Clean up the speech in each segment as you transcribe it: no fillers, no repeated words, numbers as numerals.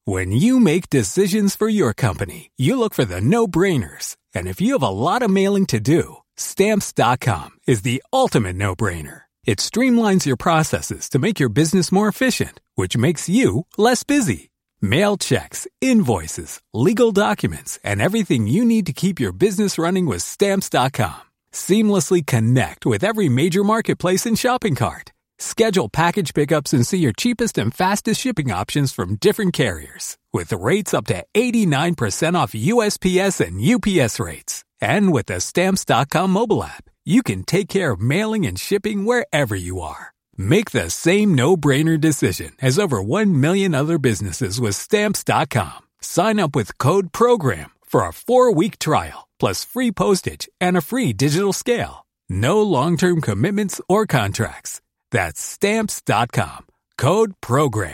When you make decisions for your company, you look for the no-brainers. And if you have a lot of mailing to do, Stamps.com is the ultimate no-brainer. It streamlines your processes to make your business more efficient, which makes you less busy. Mail checks, invoices, legal documents, and everything you need to keep your business running with Stamps.com. Seamlessly connect with every major marketplace and shopping cart. Schedule package pickups and see your cheapest and fastest shipping options from different carriers, with rates up to 89% off USPS and UPS rates. And with the Stamps.com mobile app, you can take care of mailing and shipping wherever you are. Make the same no-brainer decision as over 1 million other businesses with Stamps.com. Sign up with code PROGRAM for a 4-week trial, plus free postage and a free digital scale. No long-term commitments or contracts. That's Stamps.com. Code PROGRAM.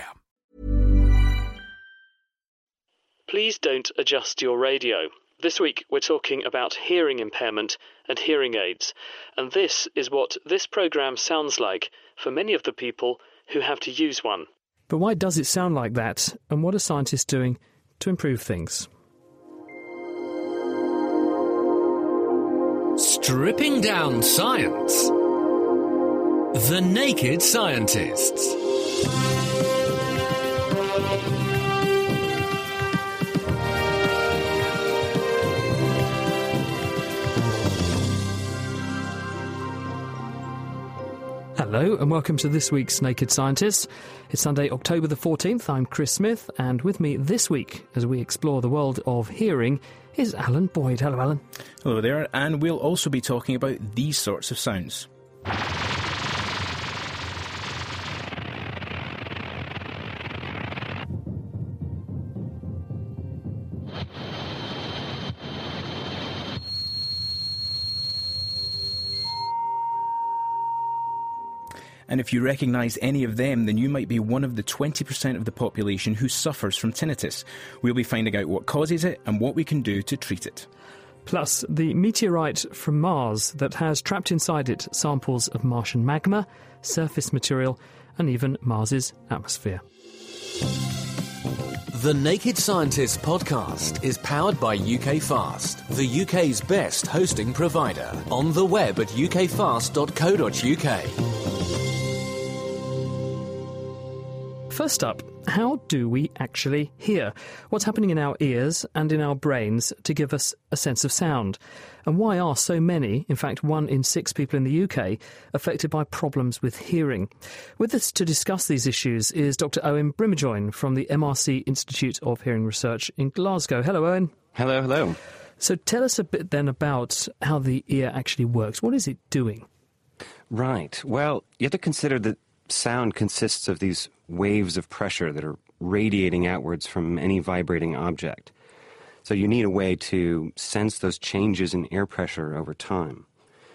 Please don't adjust your radio. This week we're talking about hearing impairment and hearing aids, and this is what this programme sounds like for many of the people who have to use one. But why does it sound like that, and what are scientists doing to improve things? Stripping down science. The Naked Scientists. Hello and welcome to this week's Naked Scientists. It's Sunday, October the 14th. I'm Chris Smith, and with me this week as we explore the world of hearing is Alan Boyd. Hello, Alan. Hello there, and we'll also be talking about these sorts of sounds. And if you recognise any of them, then you might be one of the 20% of the population who suffers from tinnitus. We'll be finding out what causes it and what we can do to treat it. Plus, the meteorite from Mars that has trapped inside it samples of Martian magma, surface material, and even Mars's atmosphere. The Naked Scientists podcast is powered by UK Fast, the UK's best hosting provider. On the web at ukfast.co.uk. First up, how do we actually hear? What's happening in our ears and in our brains to give us a sense of sound? And why are so many, in fact 1 in 6 people in the UK, affected by problems with hearing? With us to discuss these issues is Dr. Owen Brimajoin from the MRC Institute of Hearing Research in Glasgow. Hello, Owen. Hello, hello. So tell us a bit then about how the ear actually works. What is it doing? Right. Well, you have to consider that sound consists of these waves of pressure that are radiating outwards from any vibrating object. So you need a way to sense those changes in air pressure over time.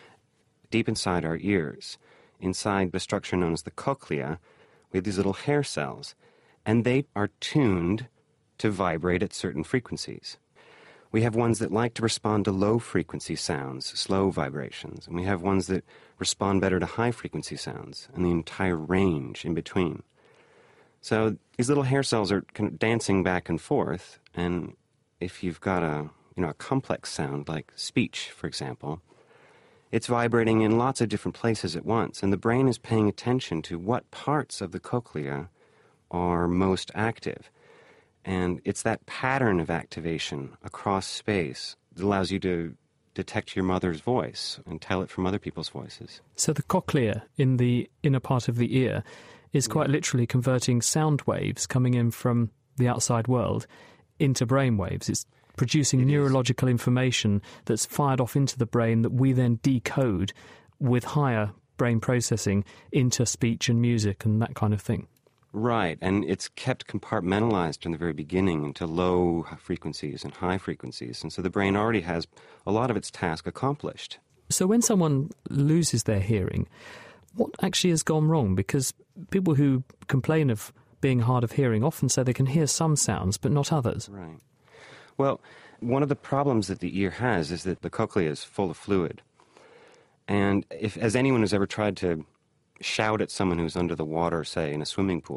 Deep inside our ears, inside the structure known as the cochlea, we have these little hair cells, and they are tuned to vibrate at certain frequencies. We have ones that like to respond to low-frequency sounds, slow vibrations, and we have ones that respond better to high-frequency sounds, and the entire range in between. So these little hair cells are kind of dancing back and forth, and if you've got a complex sound like speech, for example, it's vibrating in lots of different places at once, and the brain is paying attention to what parts of the cochlea are most active. And it's that pattern of activation across space that allows you to detect your mother's voice and tell it from other people's voices. So the cochlea in the inner part of the ear is quite literally converting sound waves coming in from the outside world into brain waves. It's producing neurological information that's fired off into the brain that we then decode with higher brain processing into speech and music and that kind of thing. Right, and it's kept compartmentalized from the very beginning into low frequencies and high frequencies, and so the brain already has a lot of its task accomplished. So when someone loses their hearing, what actually has gone wrong? Because people who complain of being hard of hearing often say they can hear some sounds but not others. Right. Well, one of the problems that the ear has is that the cochlea is full of fluid. And as anyone who's ever tried to shout at someone who's under the water, say, in a swimming pool,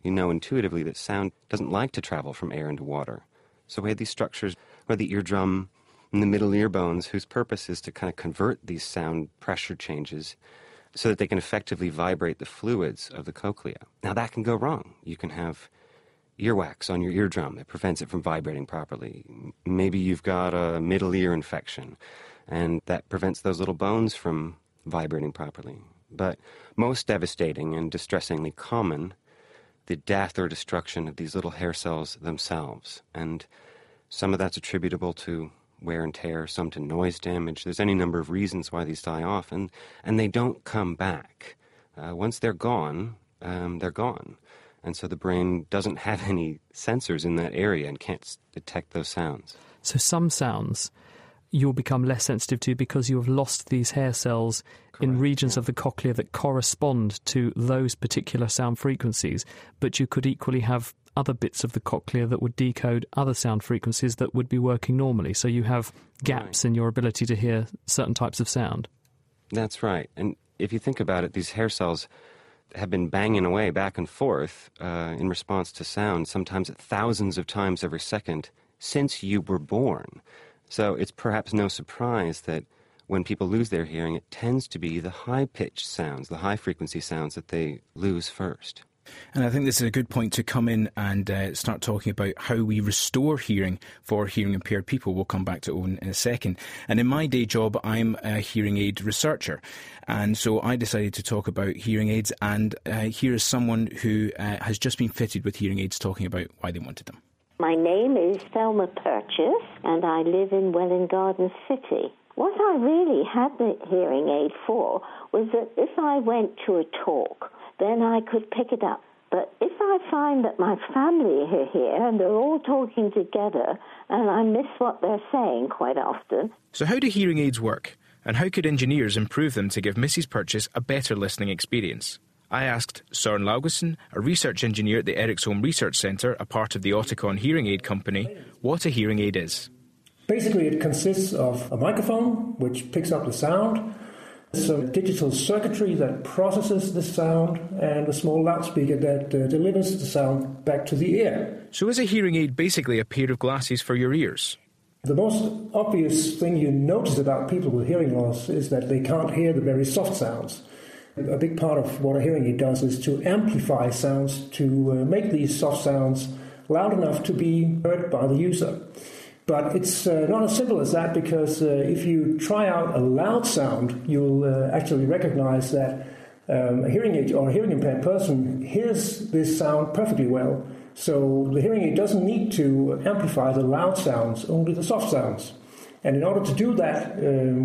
You know intuitively that sound doesn't like to travel from air into water. So we have these structures, or the eardrum and the middle ear bones, whose purpose is to kind of convert these sound pressure changes so that they can effectively vibrate the fluids of the cochlea. Now that can go wrong. You can have earwax on your eardrum that prevents it from vibrating properly. Maybe you've got a middle ear infection, and that prevents those little bones from vibrating properly. But most devastating and distressingly common, the death or destruction of these little hair cells themselves. And some of that's attributable to wear and tear, some to noise damage. There's any number of reasons why these die off, and they don't come back. Once they're gone, they're gone. And so the brain doesn't have any sensors in that area and can't detect those sounds. So some sounds you'll become less sensitive to because you have lost these hair cells in regions of the cochlea that correspond to those particular sound frequencies, but you could equally have other bits of the cochlea that would decode other sound frequencies that would be working normally. So you have gaps in your ability to hear certain types of sound. That's right. And if you think about it, these hair cells have been banging away back and forth in response to sound, sometimes thousands of times every second since you were born. So it's perhaps no surprise that when people lose their hearing, it tends to be the high-pitched sounds, the high-frequency sounds that they lose first. And I think this is a good point to come in and start talking about how we restore hearing for hearing-impaired people. We'll come back to Owen in a second. And in my day job, I'm a hearing aid researcher. And so I decided to talk about hearing aids. And here is someone who has just been fitted with hearing aids talking about why they wanted them. My name is Thelma Purchase, and I live in Welwyn Garden City. What I really had the hearing aid for was that if I went to a talk, then I could pick it up. But if I find that my family are here and they're all talking together and I miss what they're saying quite often. So how do hearing aids work? And how could engineers improve them to give Mrs. Purchase a better listening experience? I asked Søren Laugesen, a research engineer at the Eriksholm Research Centre, a part of the Oticon hearing aid company, what a hearing aid is. Basically, it consists of a microphone, which picks up the sound, some digital circuitry that processes the sound, and a small loudspeaker that delivers the sound back to the ear. So is a hearing aid basically a pair of glasses for your ears? The most obvious thing you notice about people with hearing loss is that they can't hear the very soft sounds. A big part of what a hearing aid does is to amplify sounds, to make these soft sounds loud enough to be heard by the user. But it's not as simple as that, because if you try out a loud sound, you'll actually recognize that a hearing aid or a hearing impaired person hears this sound perfectly well. So the hearing aid doesn't need to amplify the loud sounds, only the soft sounds. And in order to do that,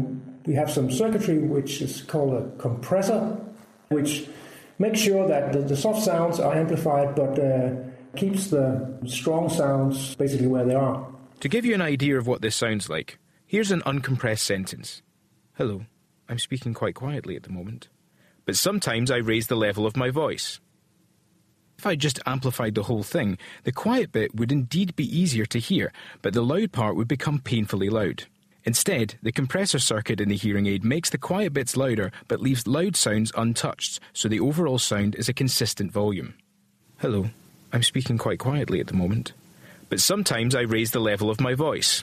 we have some circuitry which is called a compressor, which makes sure that the soft sounds are amplified but keeps the strong sounds basically where they are. To give you an idea of what this sounds like, here's an uncompressed sentence. Hello, I'm speaking quite quietly at the moment, but sometimes I raise the level of my voice. If I just amplified the whole thing, the quiet bit would indeed be easier to hear, but the loud part would become painfully loud. Instead, the compressor circuit in the hearing aid makes the quiet bits louder but leaves loud sounds untouched, so the overall sound is a consistent volume. Hello, I'm speaking quite quietly at the moment, but sometimes I raise the level of my voice.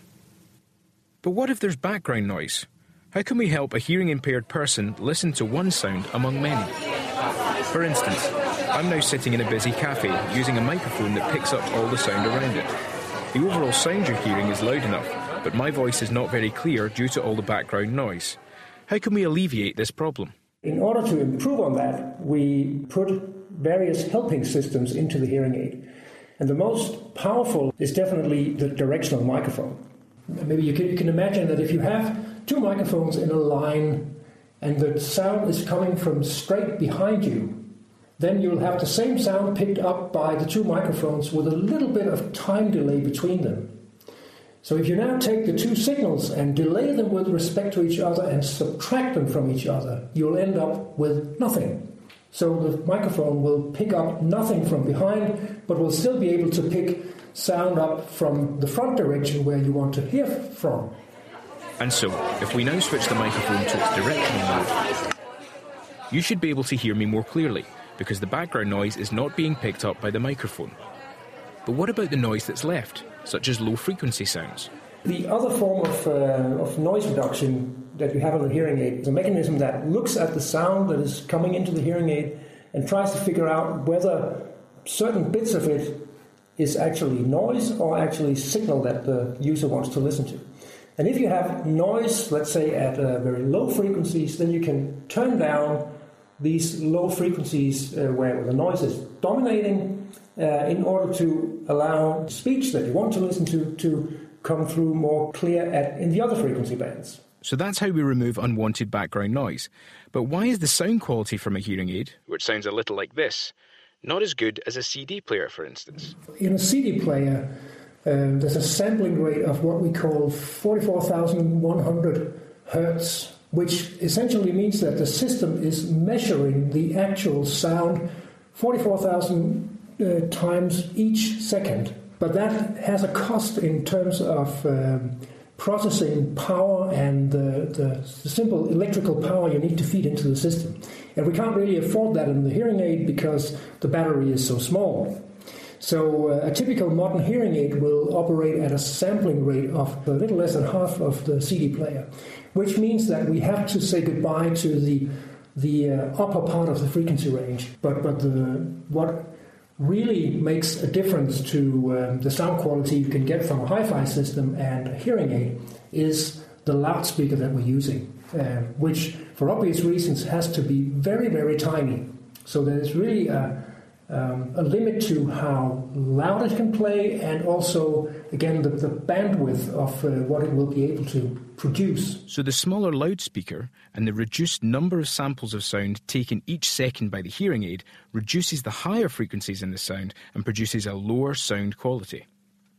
But what if there's background noise? How can we help a hearing-impaired person listen to one sound among many? For instance, I'm now sitting in a busy cafe using a microphone that picks up all the sound around it. The overall sound you're hearing is loud enough, but my voice is not very clear due to all the background noise. How can we alleviate this problem? In order to improve on that, we put various helping systems into the hearing aid. And the most powerful is definitely the directional microphone. Maybe you can imagine that if you have two microphones in a line and the sound is coming from straight behind you, then you'll have the same sound picked up by the two microphones with a little bit of time delay between them. So if you now take the two signals and delay them with respect to each other and subtract them from each other, you'll end up with nothing. So the microphone will pick up nothing from behind, but will still be able to pick sound up from the front direction where you want to hear from. And so, if we now switch the microphone to its directional mode, you should be able to hear me more clearly, because the background noise is not being picked up by the microphone. But what about the noise that's left, such as low-frequency sounds? The other form of noise reduction that you have on the hearing aid is a mechanism that looks at the sound that is coming into the hearing aid and tries to figure out whether certain bits of it is actually noise or actually signal that the user wants to listen to. And if you have noise, let's say at very low frequencies, then you can turn down these low frequencies where the noise is dominating in order to allow speech that you want to listen to come through more clear in the other frequency bands. So that's how we remove unwanted background noise. But why is the sound quality from a hearing aid, which sounds a little like this, not as good as a CD player, for instance? In a CD player, there's a sampling rate of what we call 44,100 hertz, which essentially means that the system is measuring the actual sound 44,000 times each second. But that has a cost in terms of processing power and the simple electrical power you need to feed into the system. And we can't really afford that in the hearing aid because the battery is so small. So a typical modern hearing aid will operate at a sampling rate of a little less than half of the CD player, which means that we have to say goodbye to the upper part of the frequency range. But what really makes a difference to the sound quality you can get from a hi-fi system and a hearing aid is the loudspeaker that we're using, which for obvious reasons has to be very, very tiny. So there's really a limit to how loud it can play, and also, again, the bandwidth of what it will be able to produce. So the smaller loudspeaker and the reduced number of samples of sound taken each second by the hearing aid reduces the higher frequencies in the sound and produces a lower sound quality.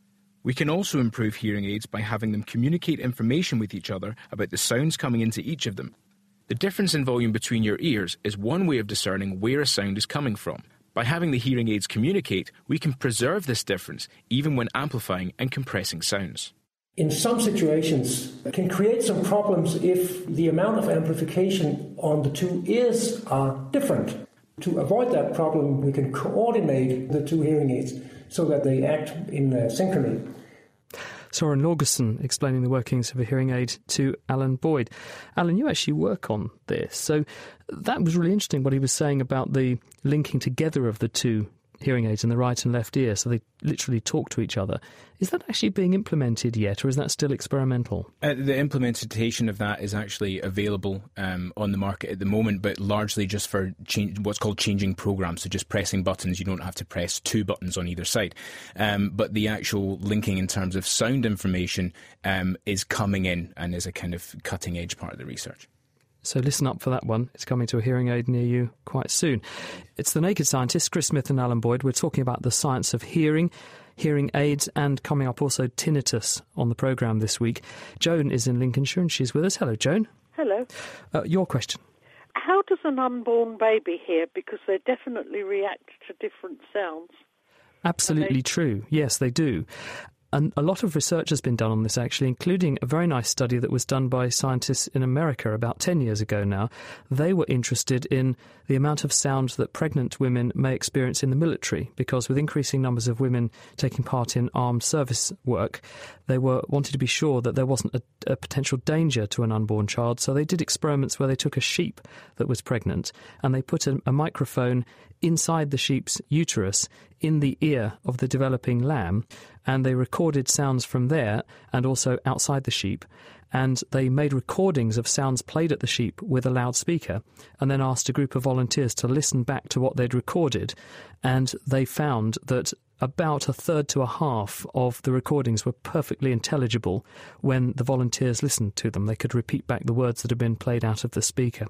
We can also improve hearing aids by having them communicate information with each other about the sounds coming into each of them. The difference in volume between your ears is one way of discerning where a sound is coming from. By having the hearing aids communicate, we can preserve this difference even when amplifying and compressing sounds. In some situations, it can create some problems if the amount of amplification on the two ears are different. To avoid that problem, we can coordinate the two hearing aids so that they act in synchrony. Soren Lorgerson explaining the workings of a hearing aid to Alan Boyd. Alan, you actually work on this, so that was really interesting what he was saying about the linking together of the two hearing aids in the right and left ear, so they literally talk to each other. Is that actually being implemented yet, or is that still experimental? The implementation of that is actually available on the market at the moment, but largely just for what's called changing programs, so just pressing buttons. You don't have to press two buttons on either side. But the actual linking in terms of sound information is coming in and is a kind of cutting-edge part of the research. So listen up for that one. It's coming to a hearing aid near you quite soon. It's The Naked Scientists, Chris Smith and Alan Boyd. We're talking about the science of hearing, hearing aids, and coming up also tinnitus on the programme this week. Joan is in Lincolnshire and she's with us. Hello, Joan. Hello. Your question. How does an unborn baby hear? Because they definitely react to different sounds. Absolutely true. Yes, they do. And a lot of research has been done on this, actually, including a very nice study that was done by scientists in America about 10 years ago now. They were interested in the amount of sound that pregnant women may experience in the military, because with increasing numbers of women taking part in armed service work, they wanted to be sure that there wasn't a potential danger to an unborn child. So they did experiments where they took a sheep that was pregnant and they put a microphone inside the sheep's uterus in the ear of the developing lamb, and they recorded sounds from there and also outside the sheep, and they made recordings of sounds played at the sheep with a loudspeaker and then asked a group of volunteers to listen back to what they'd recorded, and they found that about a third to a half of the recordings were perfectly intelligible when the volunteers listened to them. They could repeat back the words that had been played out of the speaker.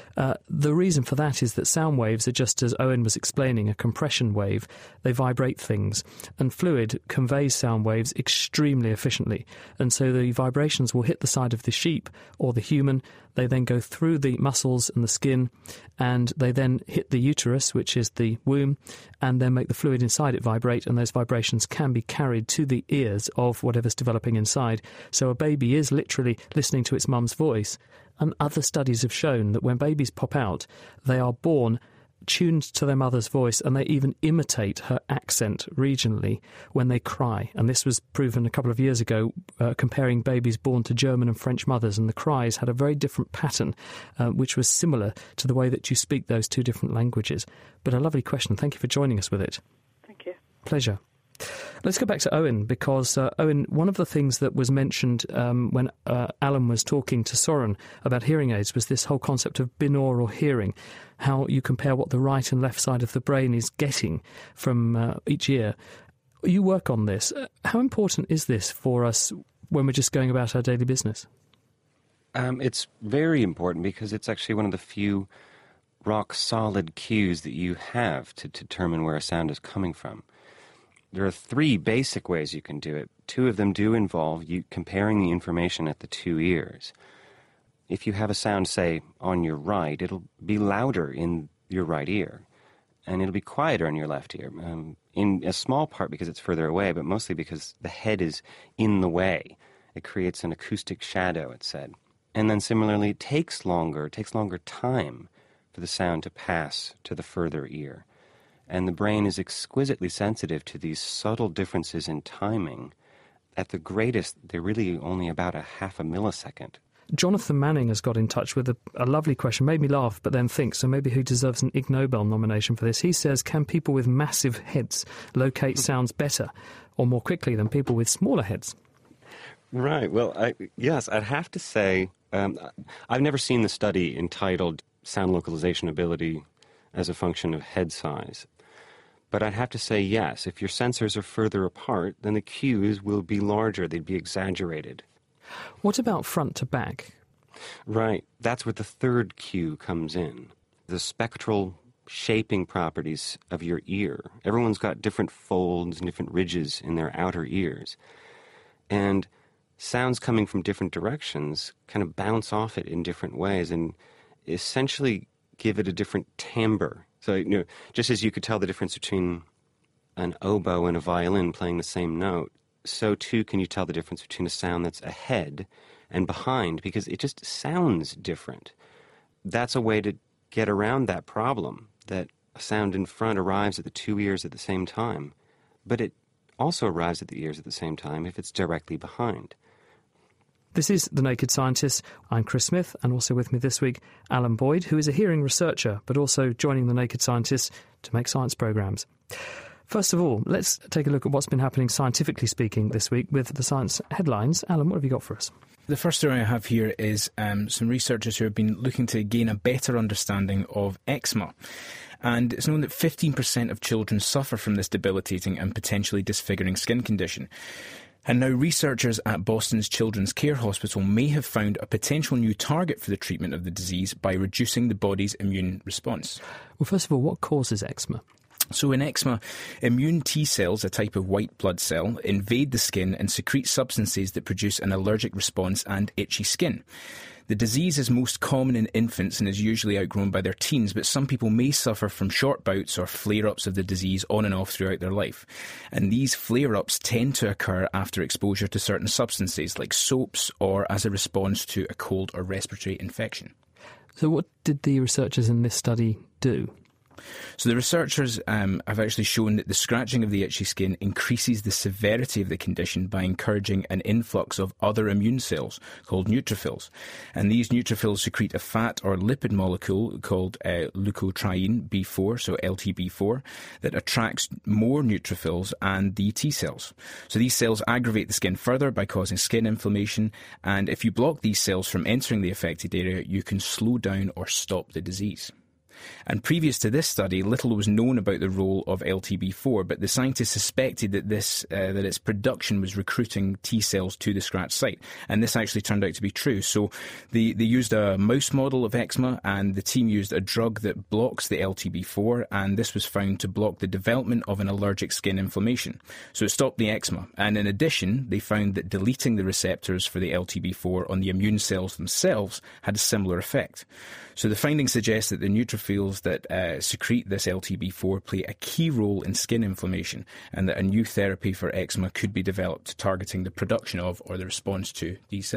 The reason for that is that sound waves are, just as Owen was explaining, a compression wave. They vibrate things, and fluid conveys sound waves extremely efficiently. And so the vibrations will hit the side of the sheep or the human. They then go through the muscles and the skin, and they then hit the uterus, which is the womb, and then make the fluid inside it vibrate, and those vibrations can be carried to the ears of whatever's developing inside. So a baby is literally listening to its mum's voice. And other studies have shown that when babies pop out, they are born tuned to their mother's voice, and they even imitate her accent regionally when they cry. And this was proven a couple of years ago, comparing babies born to German and French mothers, and the cries had a very different pattern, which was similar to the way that you speak those two different languages. But a lovely question. Thank you for joining us with it. Thank you. Pleasure. Let's go back to Owen, because, Owen, one of the things that was mentioned when Alan was talking to Soren about hearing aids was this whole concept of binaural hearing, how you compare what the right and left side of the brain is getting from each ear. You work on this. How important is this for us when we're just going about our daily business? It's very important because it's actually one of the few rock-solid cues that you have to determine where a sound is coming from. There are 3 basic ways you can do it. 2 of them do involve you comparing the information at the 2 ears. If you have a sound, say, on your right, it'll be louder in your right ear, and it'll be quieter in your left ear, in a small part because it's further away, but mostly because the head is in the way. It creates an acoustic shadow, it's said. And then similarly, it takes longer time for the sound to pass to the further ear. And the brain is exquisitely sensitive to these subtle differences in timing. At the greatest, they're really only about a half a millisecond. Jonathan Manning has got in touch with a lovely question, made me laugh, but then think, so maybe he deserves an Ig Nobel nomination for this. He says, can people with massive heads locate sounds better or more quickly than people with smaller heads? Right. Well, yes, I'd have to say, I've never seen the study entitled Sound Localization Ability as a Function of Head Size. But I'd have to say yes, if your sensors are further apart, then the cues will be larger, they'd be exaggerated. What about front to back? Right, that's where the third cue comes in. The spectral shaping properties of your ear. Everyone's got different folds and different ridges in their outer ears. And sounds coming from different directions kind of bounce off it in different ways and essentially give it a different timbre. So, just as you could tell the difference between an oboe and a violin playing the same note, so too can you tell the difference between a sound that's ahead and behind, because it just sounds different. That's a way to get around that problem, that a sound in front arrives at the 2 ears at the same time, but it also arrives at the ears at the same time if it's directly behind. This is The Naked Scientist. I'm Chris Smith, and also with me this week, Alan Boyd, who is a hearing researcher, but also joining The Naked Scientist to make science programmes. First of all, let's take a look at what's been happening scientifically speaking this week with the science headlines. Alan, what have you got for us? The first story I have here is some researchers who have been looking to gain a better understanding of eczema. And it's known that 15% of children suffer from this debilitating and potentially disfiguring skin condition. And now researchers at Boston's Children's Care Hospital may have found a potential new target for the treatment of the disease by reducing the body's immune response. Well, first of all, what causes eczema? So in eczema, immune T cells, a type of white blood cell, invade the skin and secrete substances that produce an allergic response and itchy skin. The disease is most common in infants and is usually outgrown by their teens, but some people may suffer from short bouts or flare-ups of the disease on and off throughout their life. And these flare-ups tend to occur after exposure to certain substances like soaps or as a response to a cold or respiratory infection. So what did the researchers in this study do? So the researchers have actually shown that the scratching of the itchy skin increases the severity of the condition by encouraging an influx of other immune cells called neutrophils. And these neutrophils secrete a fat or lipid molecule called leukotriene B4, so LTB4, that attracts more neutrophils and the T cells. So these cells aggravate the skin further by causing skin inflammation, and if you block these cells from entering the affected area, you can slow down or stop the disease. And previous to this study, little was known about the role of LTB4, but the scientists suspected that that its production was recruiting T cells to the scratch site, and this actually turned out to be true. So they used a mouse model of eczema, and the team used a drug that blocks the LTB4, and this was found to block the development of an allergic skin inflammation. So it stopped the eczema, and in addition, they found that deleting the receptors for the LTB4 on the immune cells themselves had a similar effect. So the findings suggest that the neutrophils that secrete this LTB4 play a key role in skin inflammation, and that a new therapy for eczema could be developed targeting the production of or the response to these cells.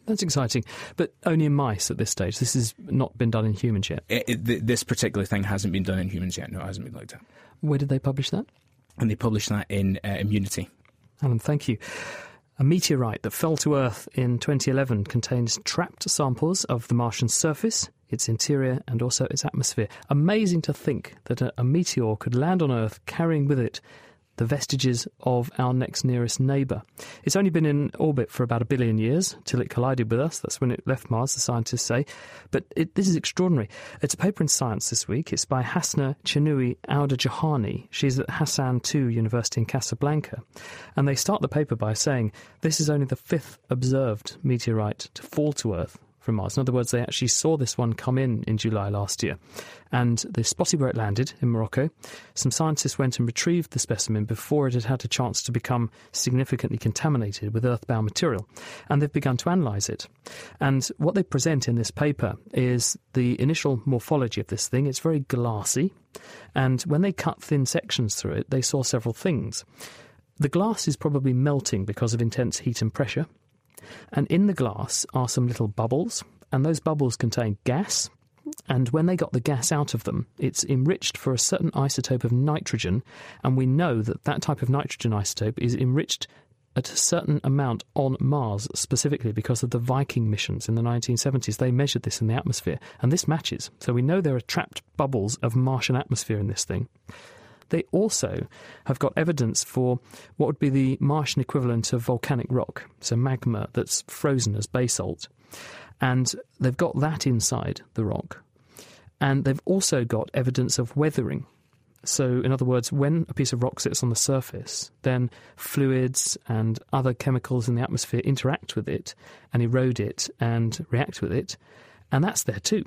That's exciting, but only in mice at this stage. This has not been done in humans yet. This particular thing hasn't been done in humans yet. No, it hasn't been looked at. Where did they publish that? And they published that in Immunity. Alan, thank you. A meteorite that fell to Earth in 2011 contains trapped samples of the Martian surface, its interior and also its atmosphere. Amazing to think that a meteor could land on Earth carrying with it the vestiges of our next nearest neighbour. It's only been in orbit for about 1 billion years till it collided with us. That's when it left Mars, the scientists say. But this is extraordinary. It's a paper in Science this week. It's by Hasna Chinui Auda-Jahani. She's at Hassan II University in Casablanca. And they start the paper by saying this is only the 5th observed meteorite to fall to Earth from Mars. In other words, they actually saw this one come in July last year. And they spotted where it landed in Morocco. Some scientists went and retrieved the specimen before it had had a chance to become significantly contaminated with earthbound material. And they've begun to analyse it. And what they present in this paper is the initial morphology of this thing. It's very glassy. And when they cut thin sections through it, they saw several things. The glass is probably melting because of intense heat and pressure. And in the glass are some little bubbles, and those bubbles contain gas. And when they got the gas out of them, it's enriched for a certain isotope of nitrogen, and we know that that type of nitrogen isotope is enriched at a certain amount on Mars, specifically because of the Viking missions in the 1970s. They measured this in the atmosphere, and this matches. So we know there are trapped bubbles of Martian atmosphere in this thing. They also have got evidence for what would be the Martian equivalent of volcanic rock, so magma that's frozen as basalt. And they've got that inside the rock. And they've also got evidence of weathering. So, in other words, when a piece of rock sits on the surface, then fluids and other chemicals in the atmosphere interact with it and erode it and react with it. And that's there too.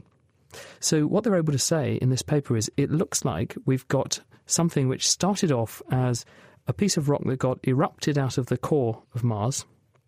So what they're able to say in this paper is it looks like we've got something which started off as a piece of rock that got erupted out of the core of Mars.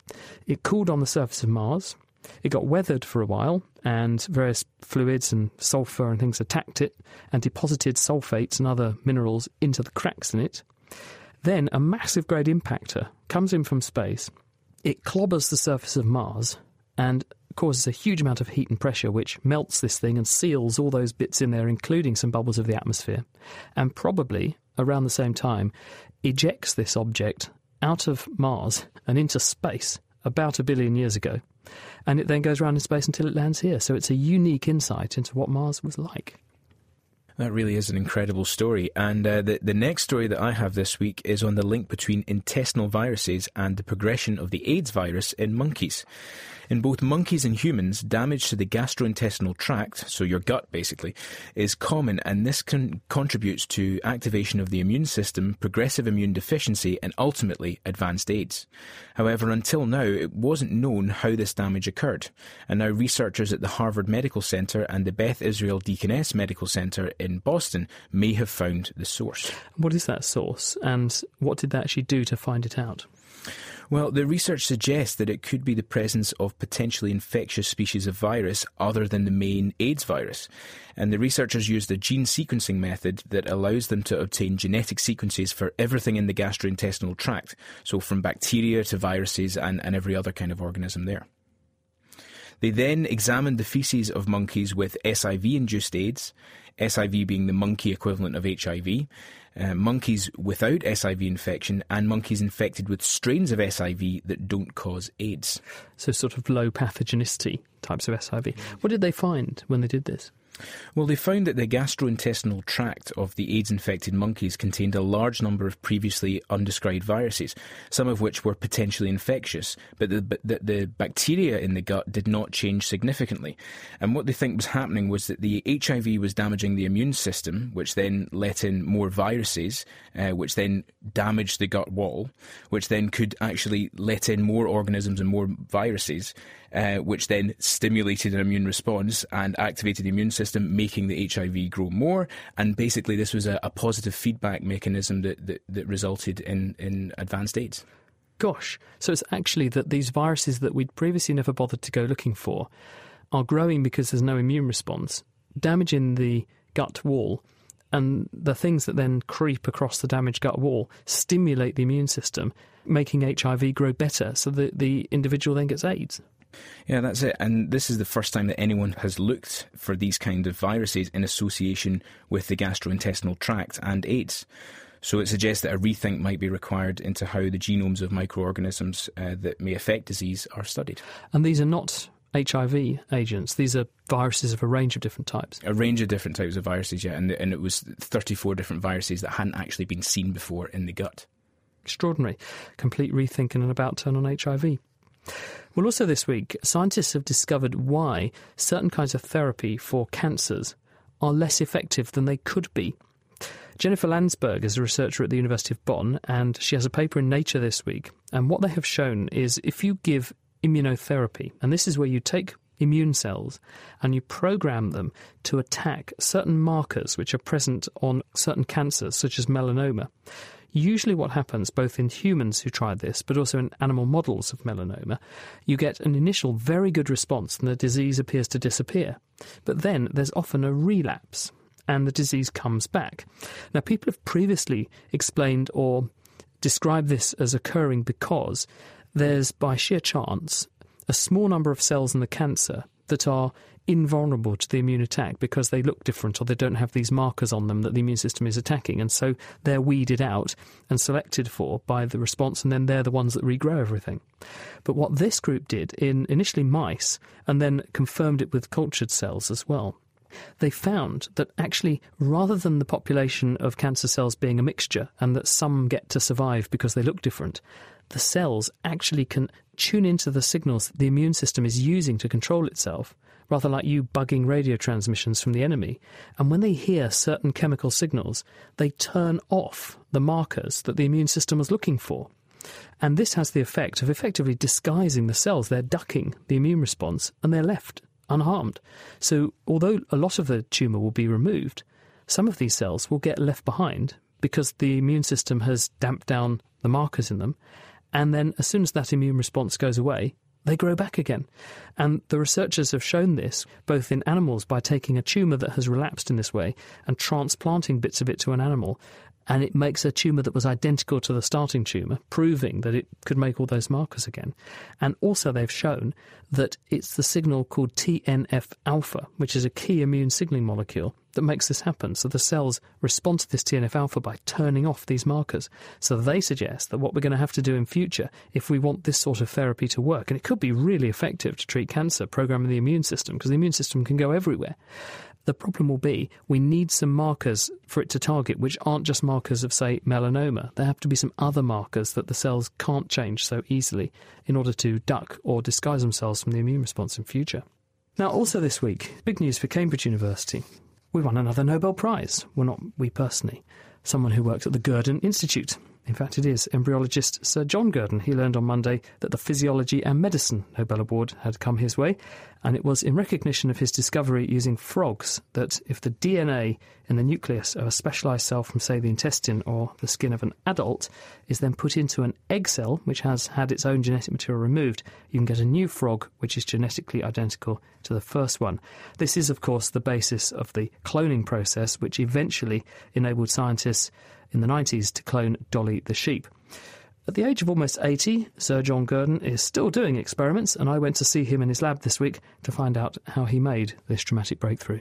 It cooled on the surface of Mars. It got weathered for a while, and various fluids and sulfur and things attacked it and deposited sulfates and other minerals into the cracks in it. Then a massive grade impactor comes in from space. It clobbers the surface of Mars and causes a huge amount of heat and pressure, which melts this thing and seals all those bits in there, including some bubbles of the atmosphere, and probably, around the same time, ejects this object out of Mars and into space about 1 billion years ago. And it then goes around in space until it lands here. So it's a unique insight into what Mars was like. That really is an incredible story. And the next story that I have this week is on the link between intestinal viruses and the progression of the AIDS virus in monkeys. In both monkeys and humans, damage to the gastrointestinal tract, so your gut basically, is common, and this contributes to activation of the immune system, progressive immune deficiency, and ultimately advanced AIDS. However, until now, it wasn't known how this damage occurred, and now researchers at the Harvard Medical Center and the Beth Israel Deaconess Medical Center in Boston may have found the source. What is that source, and what did they actually do to find it out? Well, the research suggests that it could be the presence of potentially infectious species of virus other than the main AIDS virus. And the researchers used a gene sequencing method that allows them to obtain genetic sequences for everything in the gastrointestinal tract, so from bacteria to viruses and every other kind of organism there. They then examined the feces of monkeys with SIV-induced AIDS, SIV being the monkey equivalent of HIV, monkeys without SIV infection, and monkeys infected with strains of SIV that don't cause AIDS. So sort of low pathogenicity types of SIV. What did they find when they did this? Well, they found that the gastrointestinal tract of the AIDS-infected monkeys contained a large number of previously undescribed viruses, some of which were potentially infectious, but the bacteria in the gut did not change significantly. And what they think was happening was that the HIV was damaging the immune system, which then let in more viruses, which then damaged the gut wall, which then could actually let in more organisms and more viruses, which then stimulated an immune response and activated the immune system, making the HIV grow more. And basically this was a positive feedback mechanism that resulted in advanced AIDS. Gosh, so it's actually that these viruses that we'd previously never bothered to go looking for are growing because there's no immune response, damaging the gut wall, and the things that then creep across the damaged gut wall stimulate the immune system, making HIV grow better so that the individual then gets AIDS. Yeah, that's it. And this is the first time that anyone has looked for these kind of viruses in association with the gastrointestinal tract and AIDS. So it suggests that a rethink might be required into how the genomes of microorganisms that may affect disease are studied. And these are not HIV agents. These are viruses of a range of different types. A range of different types of viruses, yeah. And it was 34 different viruses that hadn't actually been seen before in the gut. Extraordinary. Complete rethink and an about turn on HIV. Well, also this week, scientists have discovered why certain kinds of therapy for cancers are less effective than they could be. Jennifer Landsberg is a researcher at the University of Bonn, and she has a paper in Nature this week. And what they have shown is if you give immunotherapy, and this is where you take immune cells and you program them to attack certain markers which are present on certain cancers, such as melanoma. Usually what happens, both in humans who tried this, but also in animal models of melanoma, you get an initial very good response and the disease appears to disappear. But then there's often a relapse and the disease comes back. Now, people have previously explained or described this as occurring because there's, by sheer chance, a small number of cells in the cancer that are invulnerable to the immune attack because they look different or they don't have these markers on them that the immune system is attacking, and so they're weeded out and selected for by the response, and then they're the ones that regrow everything. But what this group did in initially mice and then confirmed it with cultured cells as well, they found that actually, rather than the population of cancer cells being a mixture and that some get to survive because they look different, the cells actually can tune into the signals that the immune system is using to control itself, rather like you bugging radio transmissions from the enemy. And when they hear certain chemical signals, they turn off the markers that the immune system was looking for. And this has the effect of effectively disguising the cells. They're ducking the immune response and they're left unharmed. So although a lot of the tumour will be removed, some of these cells will get left behind because the immune system has damped down the markers in them. And then as soon as that immune response goes away, they grow back again. And the researchers have shown this both in animals by taking a tumour that has relapsed in this way and transplanting bits of it to an animal, and it makes a tumour that was identical to the starting tumour, proving that it could make all those markers again. And also they've shown that it's the signal called TNF-alpha, which is a key immune signalling molecule, that makes this happen. So the cells respond to this TNF-alpha by turning off these markers. So they suggest that what we're going to have to do in future, if we want this sort of therapy to work, and it could be really effective to treat cancer, programming the immune system, because the immune system can go everywhere. The problem will be we need some markers for it to target, which aren't just markers of, say, melanoma. There have to be some other markers that the cells can't change so easily in order to duck or disguise themselves from the immune response in future. Now, also this week, big news for Cambridge University. We won another Nobel Prize. Well, not we personally. Someone who works at the Gurdon Institute. In fact, it is embryologist Sir John Gurdon. He learned on Monday that the Physiology and Medicine Nobel Award had come his way, and it was in recognition of his discovery using frogs that if the DNA in the nucleus of a specialised cell from, say, the intestine or the skin of an adult is then put into an egg cell, which has had its own genetic material removed, you can get a new frog which is genetically identical to the first one. This is, of course, the basis of the cloning process, which eventually enabled scientists in the 90s to clone Dolly the sheep. At the age of almost 80, Sir John Gurdon is still doing experiments, and I went to see him in his lab this week to find out how he made this dramatic breakthrough.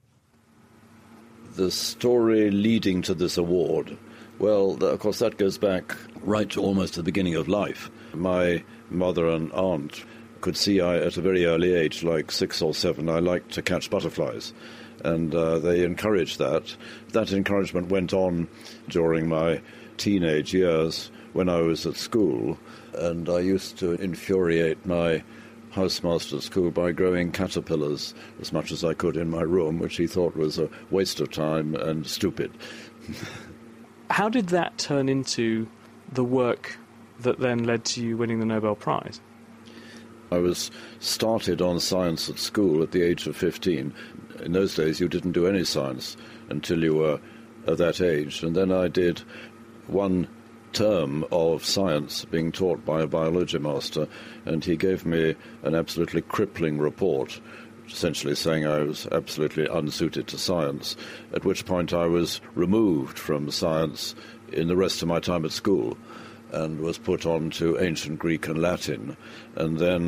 The story leading to this award, well, of course, that goes back right to almost the beginning of life. My mother and aunt could see at a very early age, like 6 or 7, I liked to catch butterflies. And they encouraged that. That encouragement went on during my teenage years when I was at school, and I used to infuriate my housemaster at school by growing caterpillars as much as I could in my room, which he thought was a waste of time and stupid. How did that turn into the work that then led to you winning the Nobel Prize? I was started on science at school at the age of 15. In those days, you didn't do any science until you were at that age. And then I did one term of science being taught by a biology master, and he gave me an absolutely crippling report, essentially saying I was absolutely unsuited to science, at which point I was removed from science in the rest of my time at school and was put on to ancient Greek and Latin. And then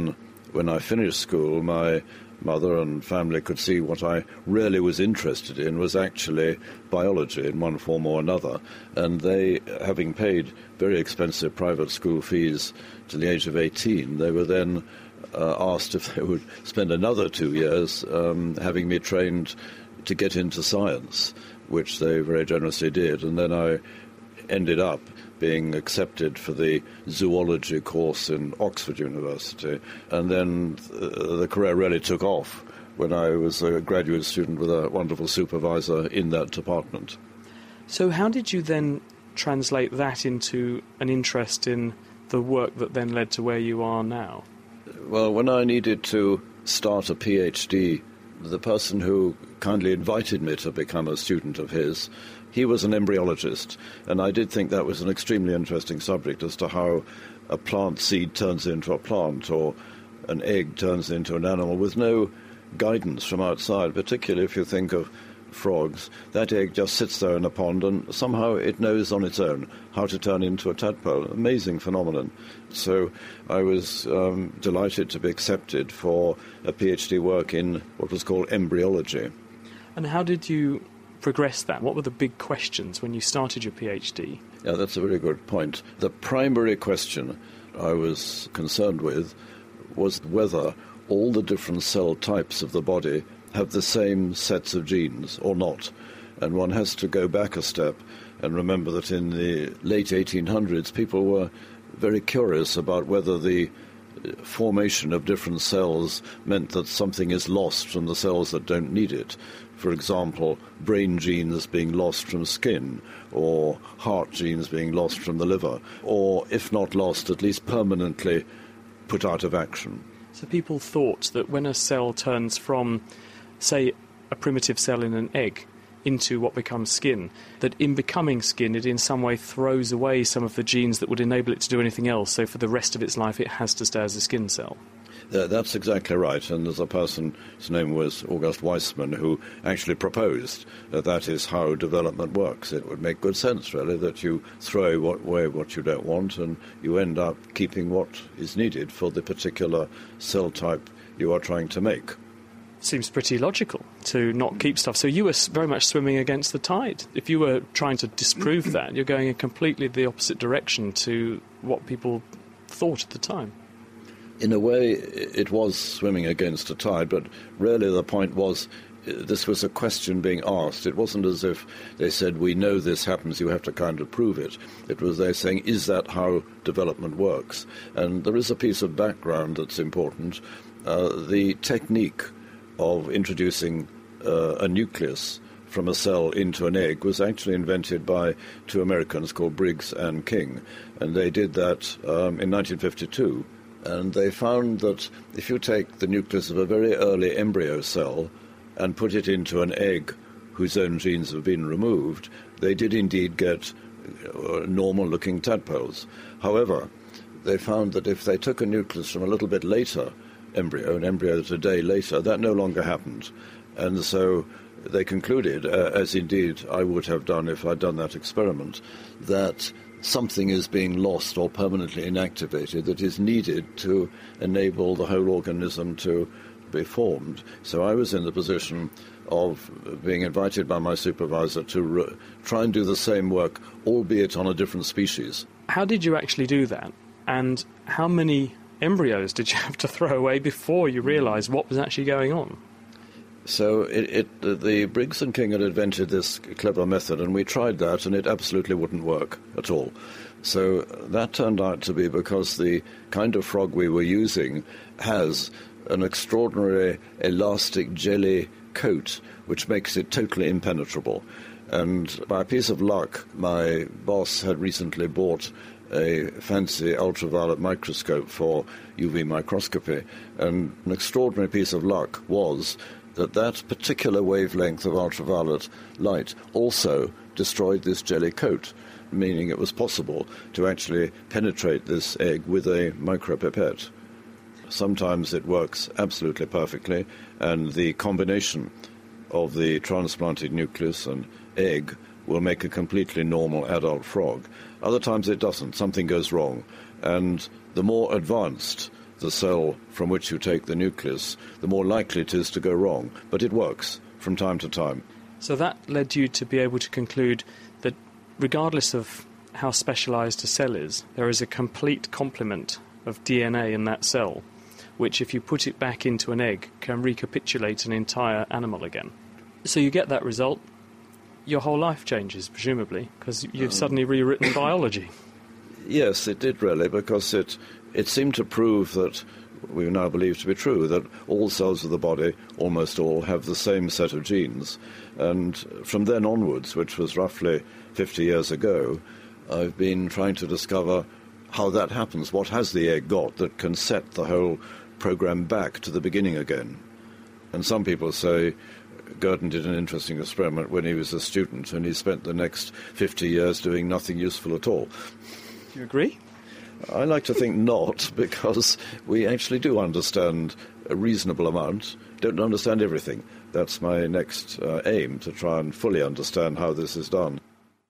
when I finished school, my mother and family could see what I really was interested in was actually biology in one form or another. And they, having paid very expensive private school fees to the age of 18, they were then asked if they would spend another 2 years having me trained to get into science, which they very generously did. And then I ended up being accepted for the zoology course in Oxford University. And then the career really took off when I was a graduate student with a wonderful supervisor in that department. So how did you then translate that into an interest in the work that then led to where you are now? Well, when I needed to start a PhD, the person who kindly invited me to become a student of his, he was an embryologist, and I did think that was an extremely interesting subject as to how a plant seed turns into a plant or an egg turns into an animal with no guidance from outside, particularly if you think of frogs. That egg just sits there in a pond and somehow it knows on its own how to turn into a tadpole. Amazing phenomenon. So I was delighted to be accepted for a PhD work in what was called embryology. And how did you progress that? What were the big questions when you started your PhD? Yeah, that's a very good point. The primary question I was concerned with was whether all the different cell types of the body have the same sets of genes or not. And one has to go back a step and remember that in the late 1800s, people were very curious about whether the formation of different cells meant that something is lost from the cells that don't need it. For example, brain genes being lost from skin, or heart genes being lost from the liver, or if not lost, at least permanently put out of action. So people thought that when a cell turns from, say, a primitive cell in an egg into what becomes skin, that in becoming skin it in some way throws away some of the genes that would enable it to do anything else, so for the rest of its life it has to stay as a skin cell. That's exactly right, and there's a person, his name was August Weismann, who actually proposed that is how development works. It would make good sense, really, that you throw away what you don't want and you end up keeping what is needed for the particular cell type you are trying to make. Seems pretty logical to not keep stuff. So you were very much swimming against the tide. If you were trying to disprove that, you're going in completely the opposite direction to what people thought at the time. In a way, it was swimming against a tide, but really the point was this was a question being asked. It wasn't as if they said, we know this happens, you have to kind of prove it. It was they saying, is that how development works? And there is a piece of background that's important. The technique of introducing a nucleus from a cell into an egg was actually invented by two Americans called Briggs and King, and they did that in 1952. And they found that if you take the nucleus of a very early embryo cell and put it into an egg whose own genes have been removed, they did indeed get normal-looking tadpoles. However, they found that if they took a nucleus from a little bit later embryo, an embryo that's a day later, that no longer happened. And so they concluded, as indeed I would have done if I'd done that experiment, that something is being lost or permanently inactivated that is needed to enable the whole organism to be formed. So I was in the position of being invited by my supervisor to try and do the same work, albeit on a different species. How did you actually do that? And how many embryos did you have to throw away before you realised what was actually going on? So the Briggs and King had invented this clever method, and we tried that, and it absolutely wouldn't work at all. So that turned out to be because the kind of frog we were using has an extraordinary elastic jelly coat, which makes it totally impenetrable. And by a piece of luck, my boss had recently bought a fancy ultraviolet microscope for UV microscopy, and an extraordinary piece of luck was that particular wavelength of ultraviolet light also destroyed this jelly coat, meaning it was possible to actually penetrate this egg with a micropipette. Sometimes it works absolutely perfectly, and the combination of the transplanted nucleus and egg will make a completely normal adult frog. Other times it doesn't. Something goes wrong. And the more advanced the cell from which you take the nucleus, the more likely it is to go wrong. But it works from time to time. So that led you to be able to conclude that regardless of how specialised a cell is, there is a complete complement of DNA in that cell, which if you put it back into an egg can recapitulate an entire animal again. So you get that result, your whole life changes, presumably, because you've suddenly rewritten biology. Yes, it did really, because it seemed to prove that we now believe to be true, that all cells of the body, almost all, have the same set of genes. And from then onwards, which was roughly 50 years ago, I've been trying to discover how that happens. What has the egg got that can set the whole program back to the beginning again? And some people say Gurdon did an interesting experiment when he was a student, and he spent the next 50 years doing nothing useful at all. Do you agree? I like to think not, because we actually do understand a reasonable amount, don't understand everything. That's my next aim, to try and fully understand how this is done.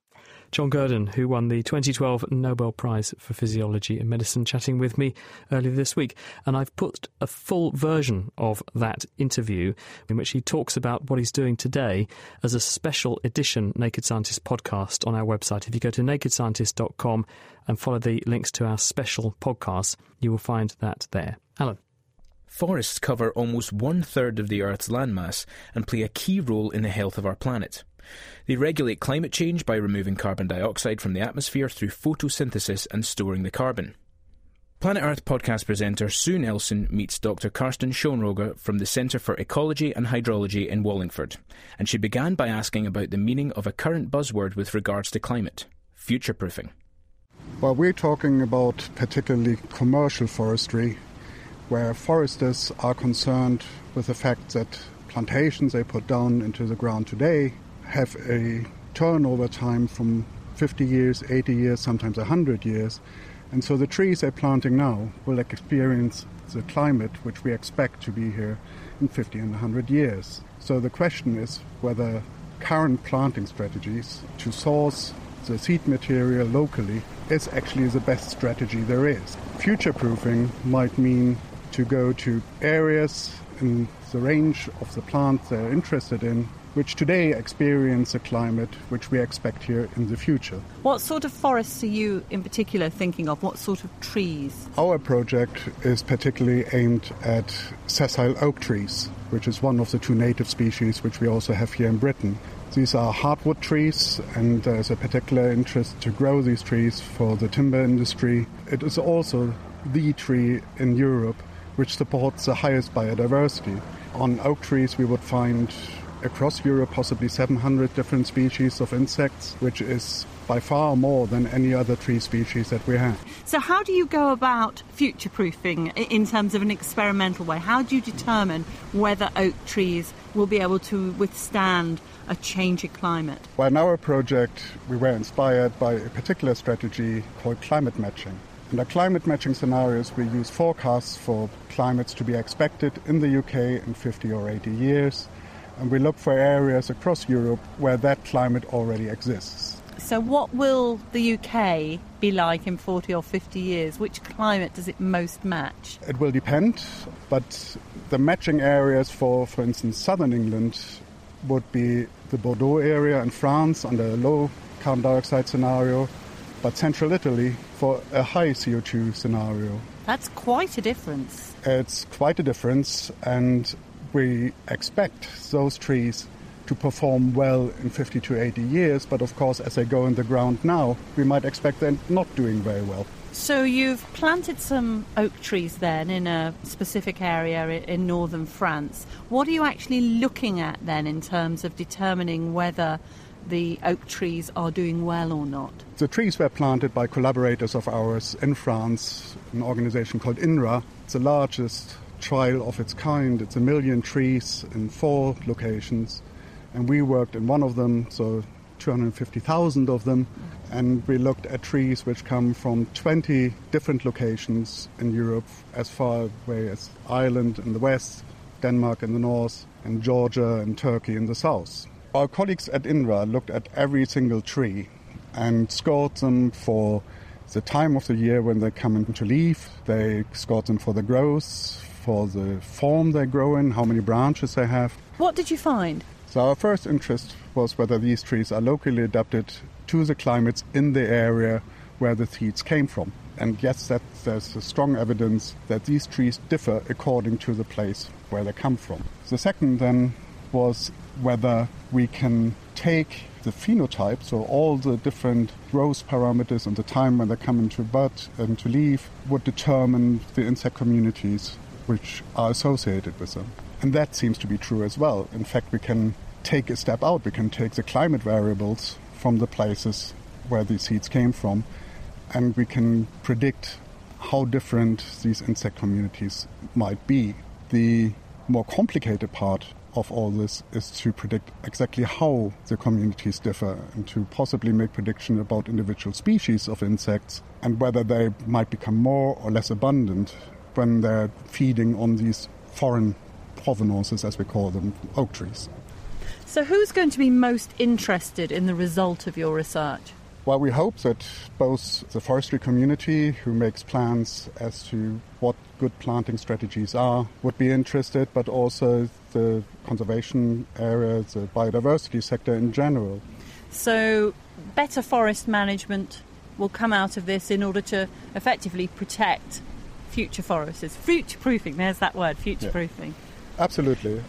John Gurdon, who won the 2012 Nobel Prize for Physiology and Medicine, chatting with me earlier this week. And I've put a full version of that interview in which he talks about what he's doing today as a special edition Naked Scientist podcast on our website. If you go to nakedscientist.com and follow the links to our special podcasts, you will find that there. Alan. Forests cover almost 1/3 of the Earth's landmass and play a key role in the health of our planet. They regulate climate change by removing carbon dioxide from the atmosphere through photosynthesis and storing the carbon. Planet Earth podcast presenter Sue Nelson meets Dr. Karsten Schoenroger from the Centre for Ecology and Hydrology in Wallingford, and she began by asking about the meaning of a current buzzword with regards to climate: future-proofing. Well, we're talking about particularly commercial forestry, where foresters are concerned with the fact that plantations they put down into the ground today have a turnover time from 50 years, 80 years, sometimes 100 years. And so the trees they're planting now will experience the climate which we expect to be here in 50 and 100 years. So the question is whether current planting strategies to source the seed material locally is actually the best strategy there is. Future-proofing might mean to go to areas in the range of the plants they're interested in, which today experience a climate which we expect here in the future. What sort of forests are you in particular thinking of? What sort of trees? Our project is particularly aimed at sessile oak trees, which is one of the two native species which we also have here in Britain. These are hardwood trees, and there's a particular interest to grow these trees for the timber industry. It is also the tree in Europe which supports the highest biodiversity. On oak trees we would find across Europe possibly 700 different species of insects, which is by far more than any other tree species that we have. So how do you go about future-proofing in terms of an experimental way? How do you determine whether oak trees will be able to withstand a changing climate? Well, in our project we were inspired by a particular strategy called climate matching. Under climate matching scenarios we use forecasts for climates to be expected in the UK in 50 or 80 years. And we look for areas across Europe where that climate already exists. So what will the UK be like in 40 or 50 years? Which climate does it most match? It will depend, but the matching areas for instance, southern England would be the Bordeaux area in France under a low carbon dioxide scenario, but central Italy for a high CO2 scenario. That's quite a difference. It's quite a difference, and we expect those trees to perform well in 50 to 80 years, but of course as they go in the ground now, we might expect them not doing very well. So you've planted some oak trees then in a specific area in northern France. What are you actually looking at then in terms of determining whether the oak trees are doing well or not? The trees were planted by collaborators of ours in France, an organization called INRA. It's the largest trial of its kind. It's 1 million trees in 4 locations, and we worked in one of them, so 250,000 of them, and we looked at trees which come from 20 different locations in Europe, as far away as Ireland in the west, Denmark in the north, and Georgia and Turkey in the south. Our colleagues at INRA looked at every single tree and scored them for the time of the year when they come into leaf. They scored them for the growth, for the form they grow in, how many branches they have. What did you find? So our first interest was whether these trees are locally adapted to the climates in the area where the seeds came from. And yes, there's a strong evidence that these trees differ according to the place where they come from. The second then was whether we can take the phenotype, so all the different growth parameters and the time when they come into bud and to leaf would determine the insect communities which are associated with them. And that seems to be true as well. In fact, we can take a step out. We can take the climate variables from the places where these seeds came from, and we can predict how different these insect communities might be. The more complicated part of all this is to predict exactly how the communities differ and to possibly make prediction about individual species of insects and whether they might become more or less abundant when they're feeding on these foreign provenances, as we call them, oak trees. So who's going to be most interested in the result of your research? Well, we hope that both the forestry community, who makes plans as to what good planting strategies are, would be interested, but also the conservation area, the biodiversity sector in general. So better forest management will come out of this in order to effectively protect future forests. Future-proofing, there's that word, future-proofing. Yeah. Absolutely.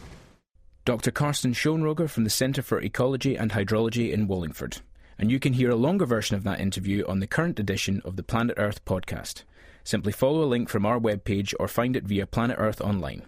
Dr. Karsten Schoenroger from the Centre for Ecology and Hydrology in Wallingford. And you can hear a longer version of that interview on the current edition of the Planet Earth podcast. Simply follow a link from our webpage or find it via Planet Earth online.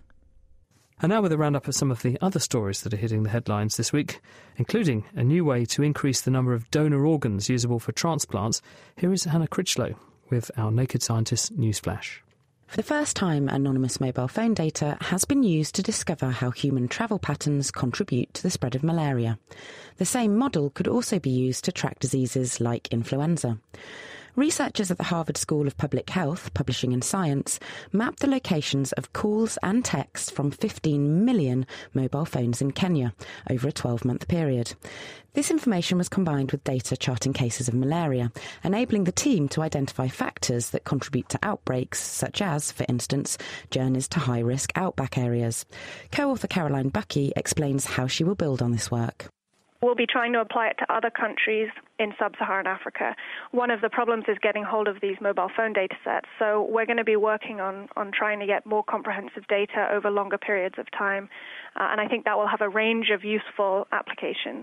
And now with a roundup of some of the other stories that are hitting the headlines this week, including a new way to increase the number of donor organs usable for transplants, here is Hannah Critchlow with our Naked Scientist newsflash. For the first time, anonymous mobile phone data has been used to discover how human travel patterns contribute to the spread of malaria. The same model could also be used to track diseases like influenza. Researchers at the Harvard School of Public Health, publishing in Science, mapped the locations of calls and texts from 15 million mobile phones in Kenya over a 12-month period. This information was combined with data charting cases of malaria, enabling the team to identify factors that contribute to outbreaks, such as, for instance, journeys to high-risk outback areas. Co-author Caroline Buckey explains how she will build on this work. We'll be trying to apply it to other countries in sub-Saharan Africa. One of the problems is getting hold of these mobile phone data sets, so we're going to be working on trying to get more comprehensive data over longer periods of time, and I think that will have a range of useful applications.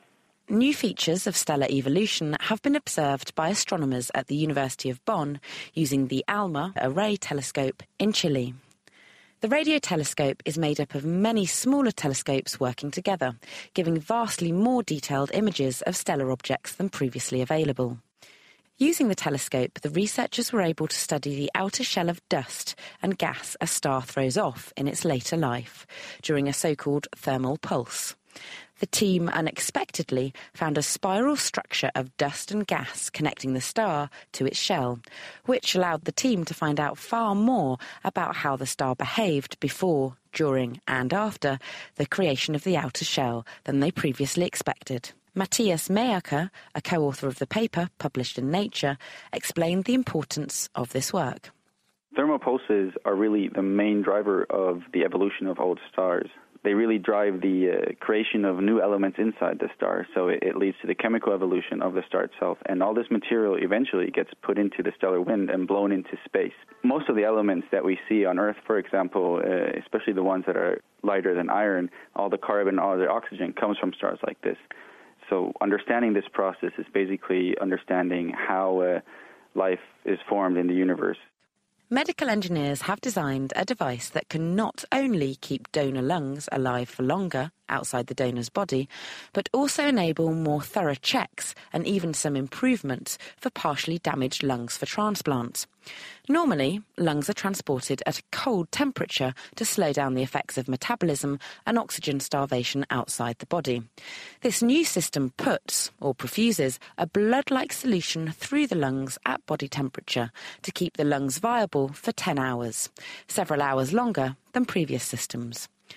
New features of stellar evolution have been observed by astronomers at the University of Bonn using the ALMA Array telescope in Chile. The radio telescope is made up of many smaller telescopes working together, giving vastly more detailed images of stellar objects than previously available. Using the telescope, the researchers were able to study the outer shell of dust and gas a star throws off in its later life, during a so-called thermal pulse. The team unexpectedly found a spiral structure of dust and gas connecting the star to its shell, which allowed the team to find out far more about how the star behaved before, during and after the creation of the outer shell than they previously expected. Matthias Mayaker, a co-author of the paper published in Nature, explained the importance of this work. Thermal pulses are really the main driver of the evolution of old stars. They really drive the creation of new elements inside the star, so it leads to the chemical evolution of the star itself. And all this material eventually gets put into the stellar wind and blown into space. Most of the elements that we see on Earth, for example, especially the ones that are lighter than iron, all the carbon, all the oxygen comes from stars like this. So understanding this process is basically understanding how life is formed in the universe. Medical engineers have designed a device that can not only keep donor lungs alive for longer outside the donor's body, but also enable more thorough checks and even some improvements for partially damaged lungs for transplants. Normally, lungs are transported at a cold temperature to slow down the effects of metabolism and oxygen starvation outside the body. This new system puts, or perfuses, a blood-like solution through the lungs at body temperature to keep the lungs viable for 10 hours, several hours longer than previous systems.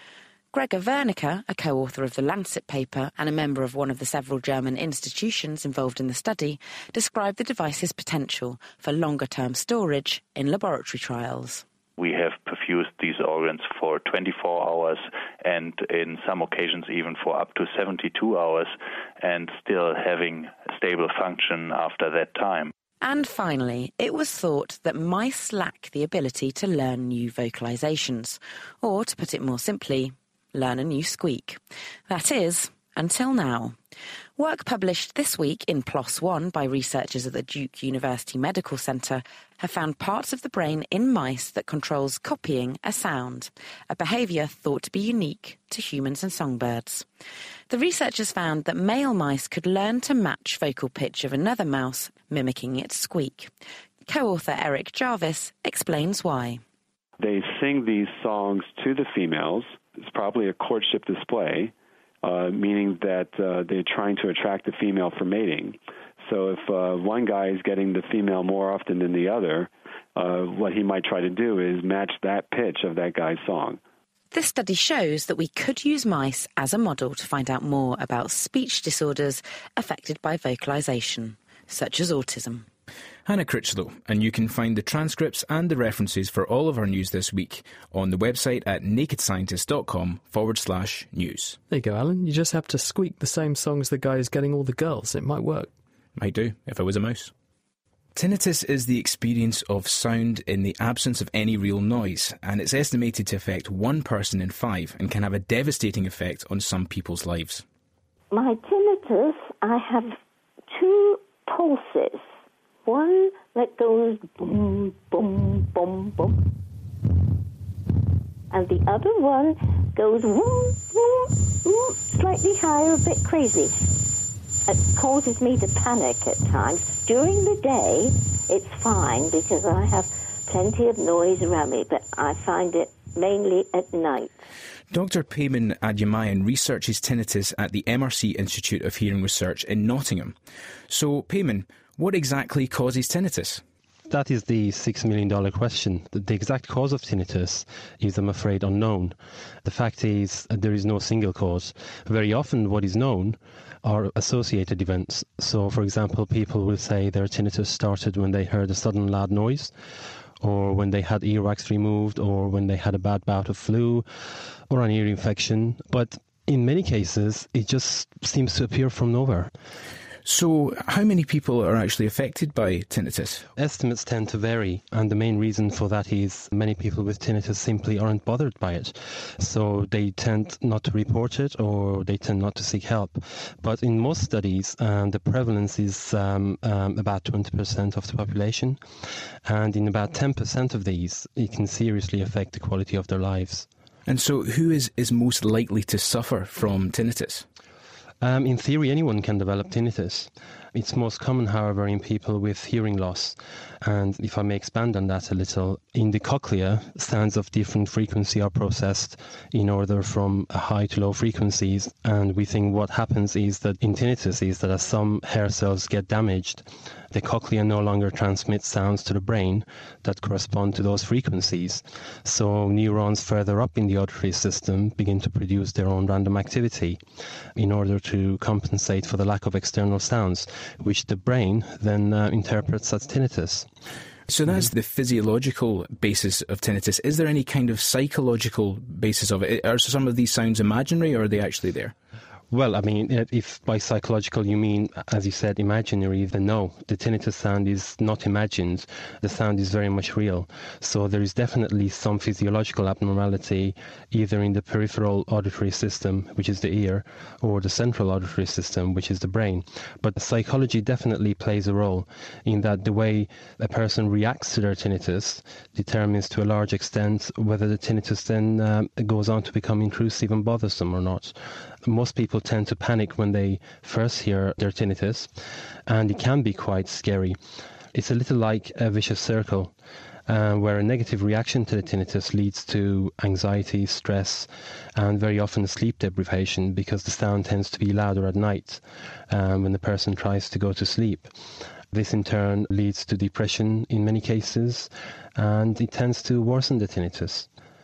Gregor Wernicke, a co-author of the Lancet paper and a member of one of the several German institutions involved in the study, described the device's potential for longer-term storage in laboratory trials. We have perfused these organs for 24 hours and in some occasions even for up to 72 hours and still having stable function after that time. And finally, it was thought that mice lack the ability to learn new vocalizations, or to put it more simply, learn a new squeak. That is, until now. Work published this week in PLOS ONE by researchers at the Duke University Medical Centre have found parts of the brain in mice that controls copying a sound, a behaviour thought to be unique to humans and songbirds. The researchers found that male mice could learn to match vocal pitch of another mouse, mimicking its squeak. Co-author Eric Jarvis explains why. They sing these songs to the females. It's probably a courtship display, meaning that they're trying to attract the female for mating. So if one guy is getting the female more often than the other, what he might try to do is match that pitch of that guy's song. This study shows that we could use mice as a model to find out more about speech disorders affected by vocalization, such as autism. Hannah Critchlow, and you can find the transcripts and the references for all of our news this week on the website at nakedscientist.com/news. There you go, Alan. You just have to squeak the same song as the guy who's getting all the girls. It might work. Might do, if I was a mouse. Tinnitus is the experience of sound in the absence of any real noise, and it's estimated to affect 1 person in 5 and can have a devastating effect on some people's lives. My tinnitus, I have 2 pulses. One that goes boom, boom, boom, boom. And the other one goes woo, woo, woo, slightly higher, a bit crazy. It causes me to panic at times. During the day, it's fine because I have plenty of noise around me, but I find it mainly at night. Dr. Payman Adyamayan researches tinnitus at the MRC Institute of Hearing Research in Nottingham. So, Payman, what exactly causes tinnitus? That is the $6 million question. The exact cause of tinnitus is, I'm afraid, unknown. The fact is there is no single cause. Very often what is known are associated events. So, for example, people will say their tinnitus started when they heard a sudden loud noise, or when they had earwax removed, or when they had a bad bout of flu, or an ear infection. But in many cases, it just seems to appear from nowhere. So how many people are actually affected by tinnitus? Estimates tend to vary, and the main reason for that is many people with tinnitus simply aren't bothered by it. So they tend not to report it, or they tend not to seek help. But in most studies, the prevalence is about 20% of the population, and in about 10% of these, it can seriously affect the quality of their lives. And so who is most likely to suffer from tinnitus? In theory, anyone can develop tinnitus. It's most common, however, in people with hearing loss. And if I may expand on that a little, in the cochlea, sounds of different frequency are processed in order from high to low frequencies. And we think what happens is that in tinnitus is that as some hair cells get damaged, the cochlea no longer transmits sounds to the brain that correspond to those frequencies. So neurons further up in the auditory system begin to produce their own random activity in order to compensate for the lack of external sounds, which the brain then interprets as tinnitus. So that's the physiological basis of tinnitus. Is there any kind of psychological basis of it? Are some of these sounds imaginary, or are they actually there? Well, I mean, if by psychological you mean, as you said, imaginary, then no. The tinnitus sound is not imagined. The sound is very much real. So there is definitely some physiological abnormality either in the peripheral auditory system, which is the ear, or the central auditory system, which is the brain. But psychology definitely plays a role in that the way a person reacts to their tinnitus determines to a large extent whether the tinnitus then goes on to become intrusive and bothersome or not. Most people tend to panic when they first hear their tinnitus, and it can be quite scary. It's a little like a vicious circle, where a negative reaction to the tinnitus leads to anxiety, stress, and very often sleep deprivation, because the sound tends to be louder at night when the person tries to go to sleep. This in turn leads to depression in many cases, and it tends to worsen the tinnitus.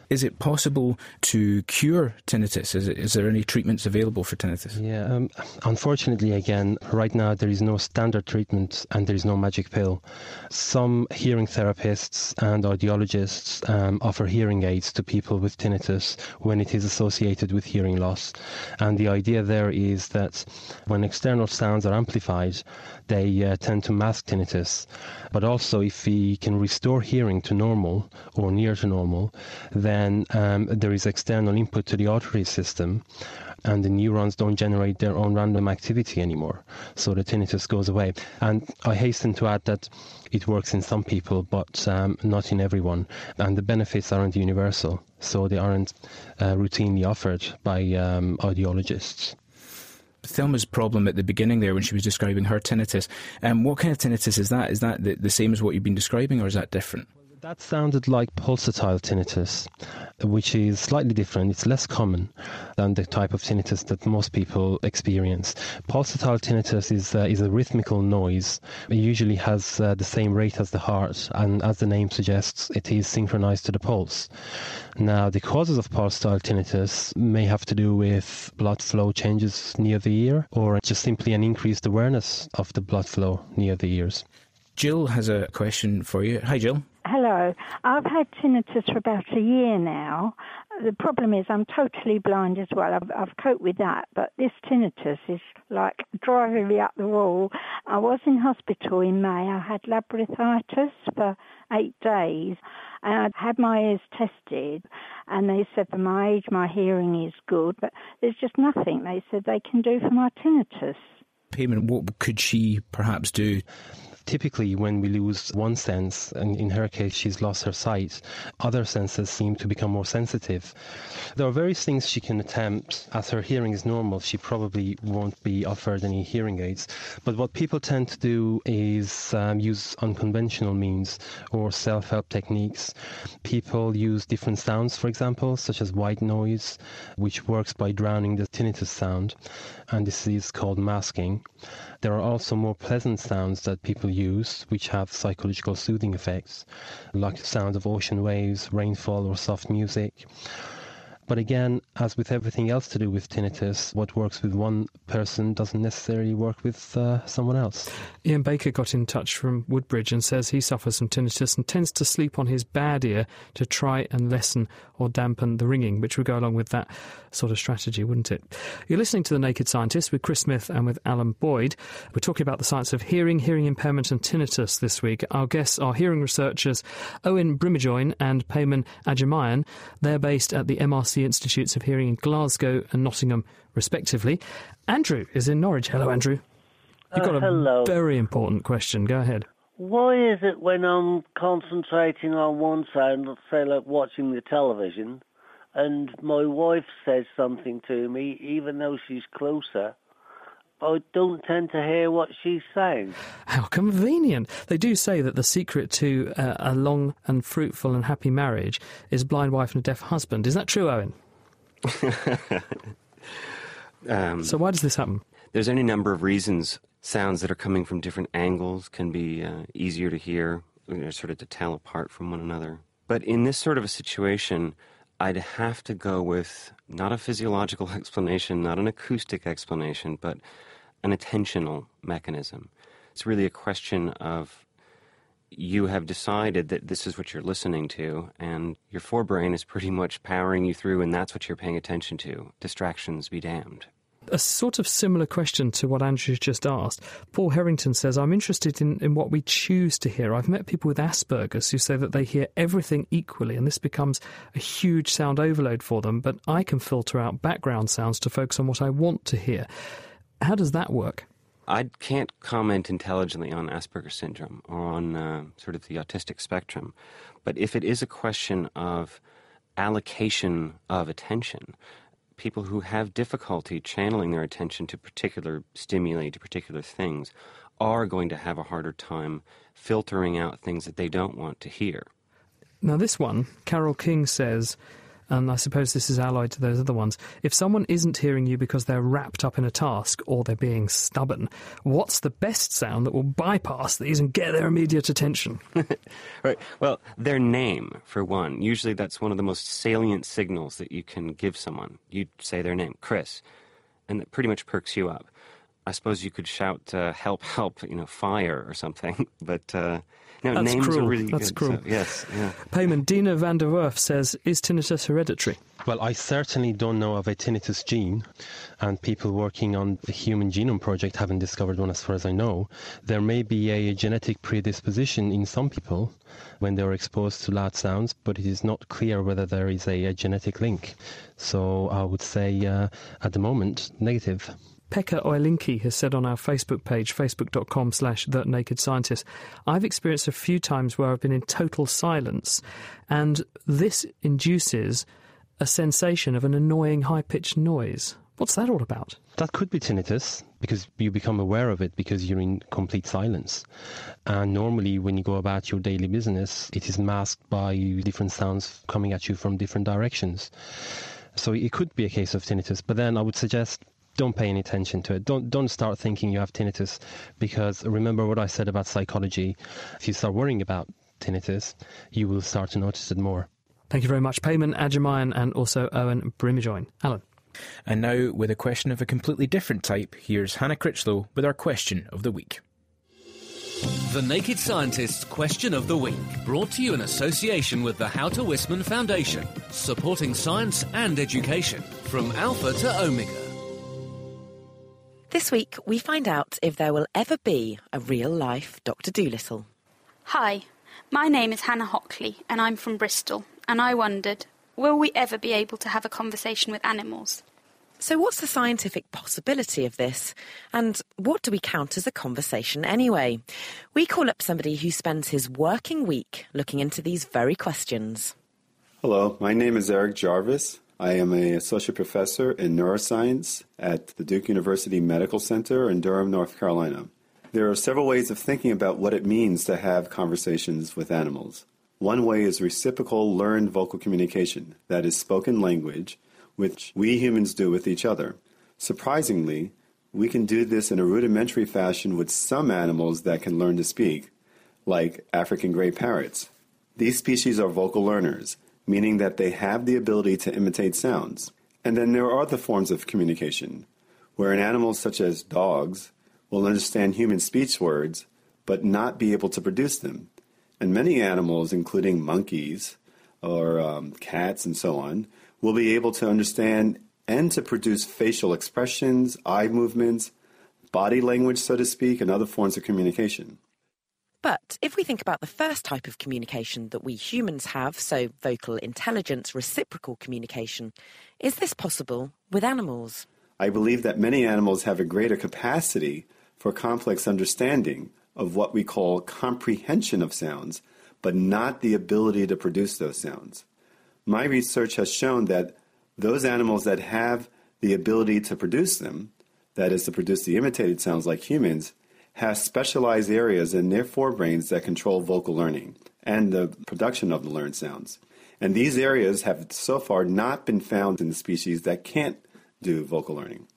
Is it possible to cure tinnitus? Is there any treatments available for tinnitus? Yeah, unfortunately, again, right now there is no standard treatment and there is no magic pill. Some hearing therapists and audiologists offer hearing aids to people with tinnitus when it is associated with hearing loss. And the idea there is that when external sounds are amplified, they tend to mask tinnitus. But also, if we can restore hearing to normal or near to normal, then there is external input to the auditory system, and the neurons don't generate their own random activity anymore. So the tinnitus goes away. And I hasten to add that it works in some people, but not in everyone. And the benefits aren't universal, so they aren't routinely offered by audiologists. Thelma's problem at the beginning there when she was describing her tinnitus, what kind of tinnitus is that? Is that the same as what you've been describing, or is that different? That sounded like pulsatile tinnitus, which is slightly different. It's less common than the type of tinnitus that most people experience. Pulsatile tinnitus is a rhythmical noise. It usually has the same rate as the heart, and as the name suggests, it is synchronized to the pulse. Now, the causes of pulsatile tinnitus may have to do with blood flow changes near the ear, or just simply an increased awareness of the blood flow near the ears. Jill has a question for you. Hi, Jill. Hello. I've had tinnitus for about a year now. The problem is I'm totally blind as well. I've coped with that, but this tinnitus is like driving me up the wall. I was in hospital in May. I had labyrinthitis for 8 days, and I had my ears tested, and they said for my age my hearing is good, but there's just nothing they said they can do for my tinnitus. Payment, what could she perhaps do? Typically, when we lose one sense, and in her case she's lost her sight, other senses seem to become more sensitive. There are various things she can attempt. As her hearing is normal, she probably won't be offered any hearing aids. But what people tend to do is use unconventional means or self-help techniques. People use different sounds, for example, such as white noise, which works by drowning the tinnitus sound, and this is called masking. There are also more pleasant sounds that people use, which have psychological soothing effects, like the sound of ocean waves, rainfall, or soft music. But again, as with everything else to do with tinnitus, what works with one person doesn't necessarily work with someone else. Ian Baker got in touch from Woodbridge and says he suffers from tinnitus and tends to sleep on his bad ear to try and lessen or dampen the ringing, which would go along with that sort of strategy, wouldn't it? You're listening to The Naked Scientist with Chris Smith and with Alan Boyd. We're talking about the science of hearing, hearing impairment and tinnitus this week. Our guests are hearing researchers Owen Brimajoin and Payman Ajamian. They're based at the MRC Institutes of Hearing in Glasgow and Nottingham, respectively. Andrew is in Norwich. Hello, Andrew. You've got a very important question. Go ahead. Why is it when I'm concentrating on one sound, let's say like watching the television, and my wife says something to me, even though she's closer, I don't tend to hear what she's saying? How convenient. They do say that the secret to a long and fruitful and happy marriage is a blind wife and a deaf husband. Is that true, Owen? So why does this happen? There's any number of reasons. Sounds that are coming from different angles can be easier to hear, sort of to tell apart from one another. But in this sort of a situation, I'd have to go with not a physiological explanation, not an acoustic explanation, but an attentional mechanism. It's really a question of you have decided that this is what you're listening to, and your forebrain is pretty much powering you through, and that's what you're paying attention to. Distractions be damned. A sort of similar question to what Andrew's just asked. Paul Harrington says, I'm interested in what we choose to hear. I've met people with Asperger's who say that they hear everything equally, and this becomes a huge sound overload for them, but I can filter out background sounds to focus on what I want to hear. How does that work? I can't comment intelligently on Asperger's syndrome or on sort of the autistic spectrum, but if it is a question of allocation of attention, people who have difficulty channeling their attention to particular stimuli, to particular things, are going to have a harder time filtering out things that they don't want to hear. Now this one, Carol King says, and I suppose this is allied to those other ones. If someone isn't hearing you because they're wrapped up in a task or they're being stubborn, what's the best sound that will bypass these and get their immediate attention? Right. Well, their name, for one. Usually that's one of the most salient signals that you can give someone. You say their name, Chris, and that pretty much perks you up. I suppose you could shout, help, fire or something, but no, that's names cruel. are really That's good. cruel. So, yes, yeah. Payman, Dina van der Werf says, is tinnitus hereditary? Well, I certainly don't know of a tinnitus gene, and people working on the Human Genome Project haven't discovered one as far as I know. There may be a genetic predisposition in some people when they are exposed to loud sounds, but it is not clear whether there is a genetic link. So I would say, at the moment, negative. Pekka Oilinki has said on our Facebook page, facebook.com/TheNakedScientist, I've experienced a few times where I've been in total silence, and this induces a sensation of an annoying high-pitched noise. What's that all about? That could be tinnitus, because you become aware of it because you're in complete silence. And normally when you go about your daily business, it is masked by different sounds coming at you from different directions. So it could be a case of tinnitus, but then I would suggest don't pay any attention to it. Don't start thinking you have tinnitus, because remember what I said about psychology. If you start worrying about tinnitus, you will start to notice it more. Thank you very much, Payman Adjamayan and also Owen Brimijoin. Alan. And now, with a question of a completely different type, here's Hannah Critchlow with our question of the week. The Naked Scientist's Question of the Week, brought to you in association with the Houter Wisman Foundation, supporting science and education from Alpha to Omega. This week, we find out if there will ever be a real-life Dr. Dolittle. Hi, my name is Hannah Hockley, and I'm from Bristol, and I wondered, will we ever be able to have a conversation with animals? So what's the scientific possibility of this? And what do we count as a conversation anyway? We call up somebody who spends his working week looking into these very questions. Hello, my name is Eric Jarvis. I am an associate professor in neuroscience at the Duke University Medical Center in Durham, North Carolina. There are several ways of thinking about what it means to have conversations with animals. One way is reciprocal learned vocal communication, that is spoken language, which we humans do with each other. Surprisingly, we can do this in a rudimentary fashion with some animals that can learn to speak, like African gray parrots. These species are vocal learners, meaning that they have the ability to imitate sounds. And then there are other forms of communication, wherein animals such as dogs will understand human speech words, but not be able to produce them. And many animals, including monkeys or cats and so on, will be able to understand and to produce facial expressions, eye movements, body language, so to speak, and other forms of communication. But if we think about the first type of communication that we humans have, so vocal intelligence, reciprocal communication, is this possible with animals? I believe that many animals have a greater capacity for complex understanding of what we call comprehension of sounds, but not the ability to produce those sounds. My research has shown that those animals that have the ability to produce them, that is to produce the imitated sounds like humans, have specialized areas in their forebrains that control vocal learning and the production of the learned sounds. And these areas have so far not been found in the species that can't do vocal learning.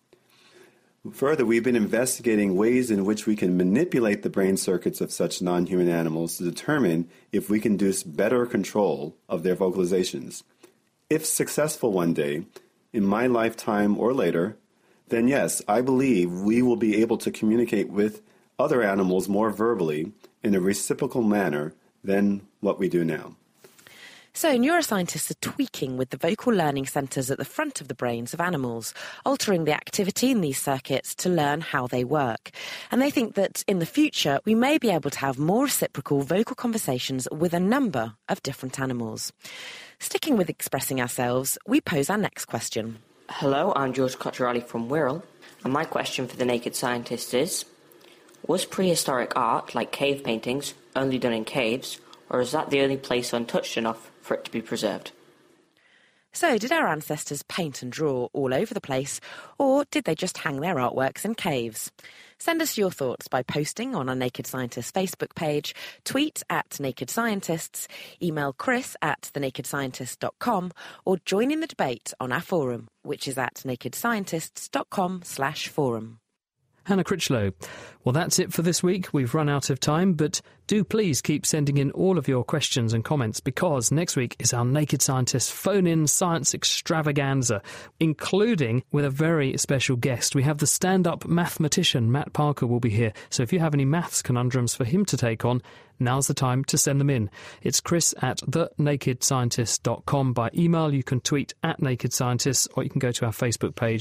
Further, we've been investigating ways in which we can manipulate the brain circuits of such non-human animals to determine if we can induce better control of their vocalizations. If successful one day, in my lifetime or later, then yes, I believe we will be able to communicate with other animals more verbally in a reciprocal manner than what we do now. So neuroscientists are tweaking with the vocal learning centres at the front of the brains of animals, altering the activity in these circuits to learn how they work. And they think that in the future we may be able to have more reciprocal vocal conversations with a number of different animals. Sticking with expressing ourselves, we pose our next question. Hello, I'm George Cotterelli from Wirral, and my question for the Naked Scientist is, was prehistoric art, like cave paintings, only done in caves, or is that the only place untouched enough for it to be preserved? So, did our ancestors paint and draw all over the place, or did they just hang their artworks in caves? Send us your thoughts by posting on our Naked Scientists Facebook page, tweet at Naked Scientists, email chris@thenakedscientist.com, or join in the debate on our forum, which is at nakedscientists.com/forum. Hannah Critchlow. Well, that's it for this week. We've run out of time, but do please keep sending in all of your questions and comments, because next week is our Naked Scientists phone-in science extravaganza, including with a very special guest. We have the stand-up mathematician Matt Parker will be here, so if you have any maths conundrums for him to take on, now's the time to send them in. It's chris@thenakedscientist.com. By email, you can tweet @nakedscientists, or you can go to our Facebook page,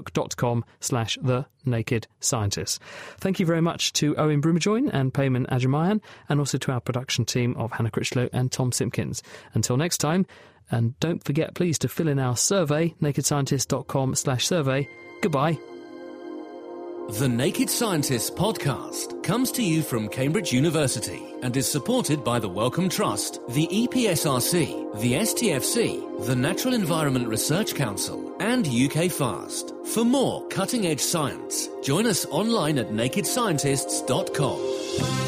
facebook.com/thenakedscientists. Thank you very much to Owen Brumajoin and Payman Ajamayan, and also to our production team of Hannah Critchlow and Tom Simpkins. Until next time, and don't forget, please, to fill in our survey, nakedscientist.com/survey. Goodbye. The Naked Scientists podcast comes to you from Cambridge University and is supported by the Wellcome Trust, the EPSRC, the STFC, the Natural Environment Research Council, and UK FAST. For more cutting-edge science, join us online at nakedscientists.com.